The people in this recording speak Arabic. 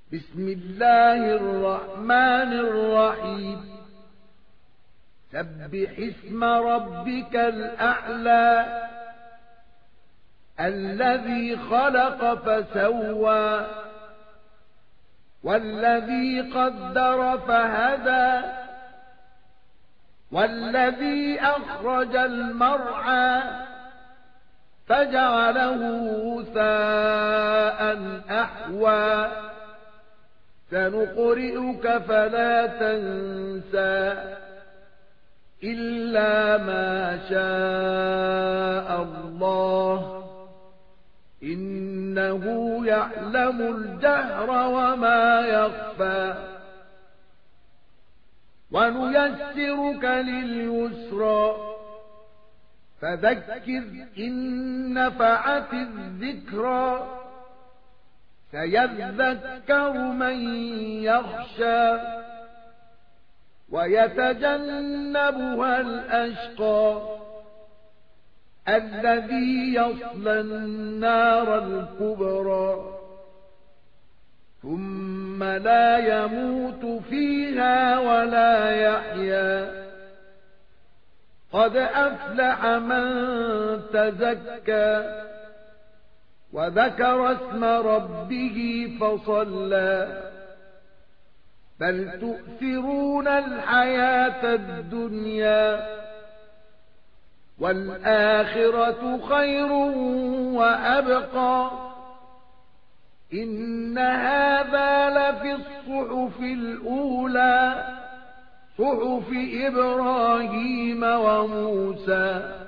بسم الله الرحمن الرحيم سبح اسم ربك الأعلى الذي خلق فسوى والذي قدر فهدى والذي أخرج المرعى فجعله غثاء أحوى سنقرئك فلا تنسى إلا ما شاء الله إنه يعلم الجهر وما يخفى ونيسرك لليسرى فذكر إن نفعت الذكرى سيذكر من يخشى ويتجنبها الأشقى الذي يصلى النار الكبرى ثم لا يموت فيها ولا يحيا قد أفلح من تزكى وذكر اسم ربه فصلى بل تؤثرون الحياة الدنيا والآخرة خير وأبقى إن هذا لفي الصحف الأولى صحف إبراهيم وموسى